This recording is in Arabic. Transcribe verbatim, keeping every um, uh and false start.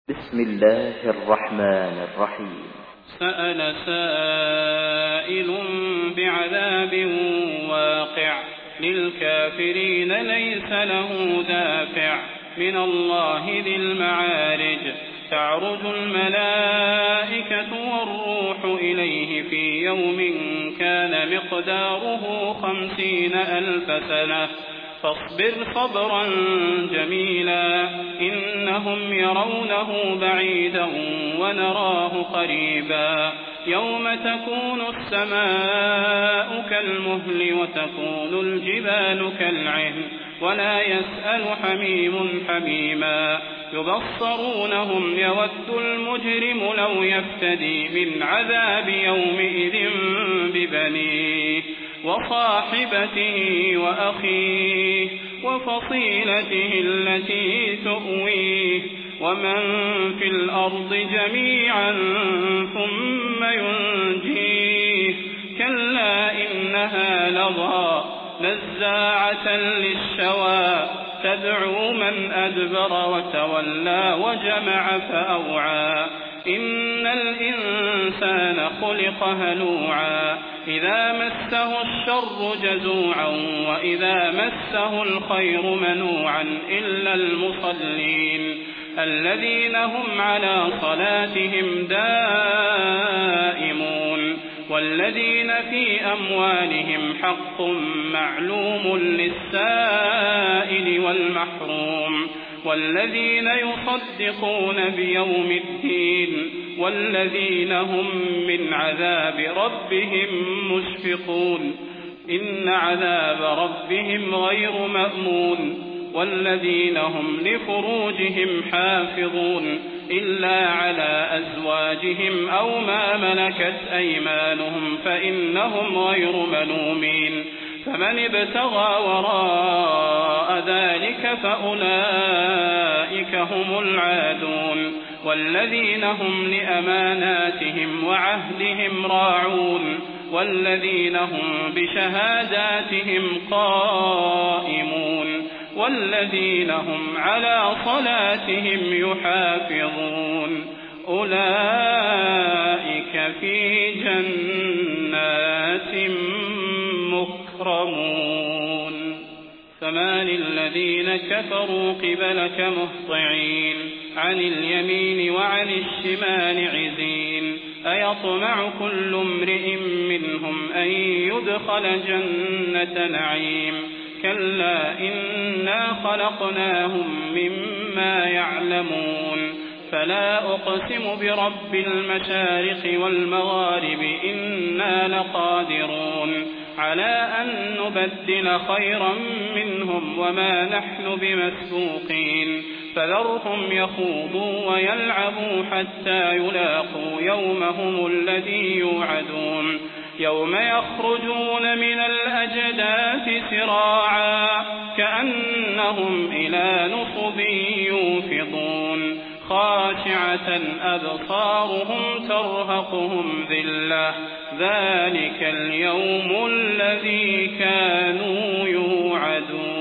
بسم الله الرحمن الرحيم. سأل سائل بعذاب واقع للكافرين ليس له دافع من الله ذي المعارج تعرج الملائكة والروح إليه في يوم كان مقداره خمسين ألف سنة فاصبر صبرا جميلا إنهم يرونه بعيدا ونراه قريبا يوم تكون السماء كالمهل وتكون الجبال كالعهن ولا يسأل حميم حميما يبصرونهم يود المجرم لو يفتدي من عذاب يومئذ ببنيه وصاحبته وأخيه وفصيلته التي تؤويه ومن في الأرض جميعا ثم ينجيه كلا إنها لظى نزاعة للشوى تدعو من أدبر وتولى وجمع فأوعى إن الإنسان خلق هلوعا إذا مسه الشر جزوعا وإذا مسه الخير منوعا إلا المصلين الذين هم على صلاتهم دائمون والذين في أموالهم حق معلوم للسائل والمحروم والذين يصدقون بيوم الدين والذين هم من عذاب ربهم مشفقون إن عذاب ربهم غير مأمون والذين هم لفروجهم حافظون إلا على أزواجهم أو ما ملكت أيمانهم فإنهم غير ملومين فمن ابتغى وراء ذلك فأولئك هم العادون والذين هم لأماناتهم وعهدهم راعون والذين هم بشهاداتهم قائمون والذين هم على صلاتهم يحافظون أولئك في جنات مكرمون فما للذين كفروا قبلك مهطعين عن اليمين وعن الشمال عزين أيطمع كل امرئ منهم أن يدخل جنة نعيم كلا إنا خلقناهم مما يعلمون فلا أقسم برب المشارق والمغارب إنا لقادرون على أن نبدل خيرا منهم وما نحن بمسبوقين فذرهم يخوضوا ويلعبوا حتى يلاقوا يومهم الذي يوعدون يوم يخرجون من الأجداث سراعا كأنهم إلى نصب يوفضون خاشعة أبصارهم ترهقهم ذلة ذلك اليوم الذي كانوا يوعدون.